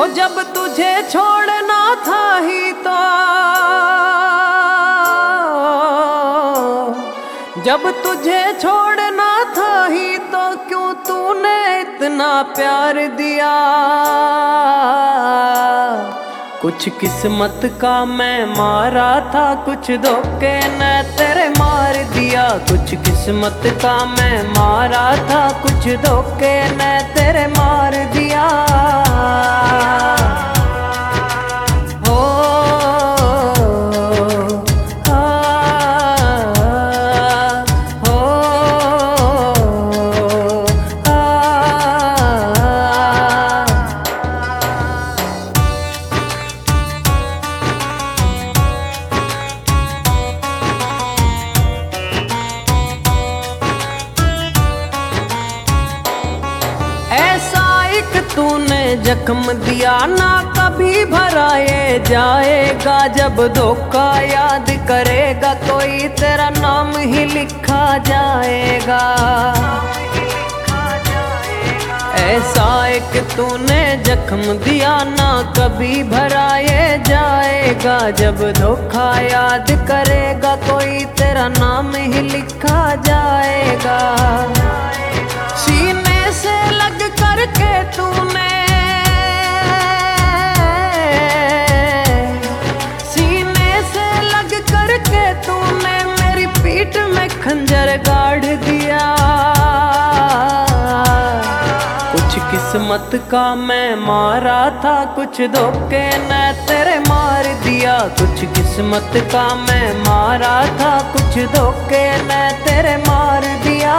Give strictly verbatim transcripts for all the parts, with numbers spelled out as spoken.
जब तुझे छोड़ना था ही तो, जब तुझे छोड़ना था ही तो क्यों तूने इतना प्यार दिया। कुछ किस्मत का मैं मारा था, कुछ धोखे ने तेरे मार दिया। कुछ किस्मत का मैं मारा था, कुछ धोखे ने तेरे मार दिया। तूने जख्म दिया ना कभी भराए जाएगा। जब धोखा याद करेगा कोई तेरा नाम ही लिखा जाएगा। ऐसा एक तूने जख्म दिया ना कभी भराए जाएगा। जब धोखा याद करेगा कोई तेरा नाम ही लिखा जाएगा। सीने से लग करके तूने, सीने से लग करके तूने मेरी पीठ में खंजर गाड़ दिया। कुछ किस्मत का मैं मारा था, कुछ धोखे ने तेरे मार दिया। कुछ किस्मत का मैं मारा था, कुछ धोखे ने तेरे मार दिया।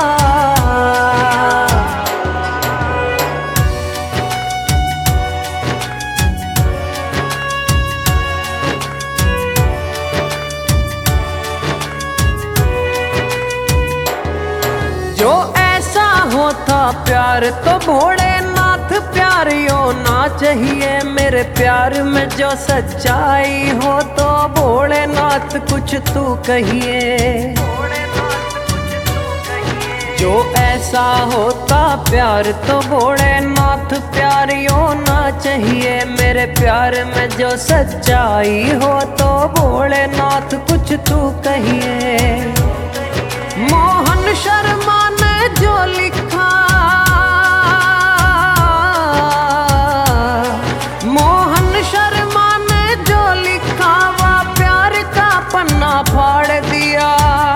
जो ऐसा होता प्यार तो भोलेनाथ प्यार होना चाहिए। मेरे प्यार में जो सच्चाई हो तो भोलेनाथ कुछ तू कहिए। जो ऐसा होता प्यार तो भोलेनाथ प्यार होना चाहिए। मेरे प्यार में जो सच्चाई हो तो भोलेनाथ कुछ तू कहिए। मोहन शर्मा ने जो लिखा, मोहन शर्मा ने जो लिखा वो प्यार का पन्ना फाड़ दिया।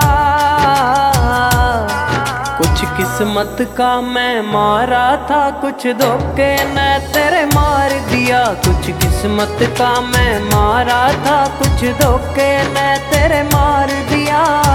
कुछ किस्मत का मैं मारा था, कुछ धोखे ने तेरे मार दिया। कुछ किस्मत का मैं मारा था, कुछ धोखे ने तेरे मार दिया।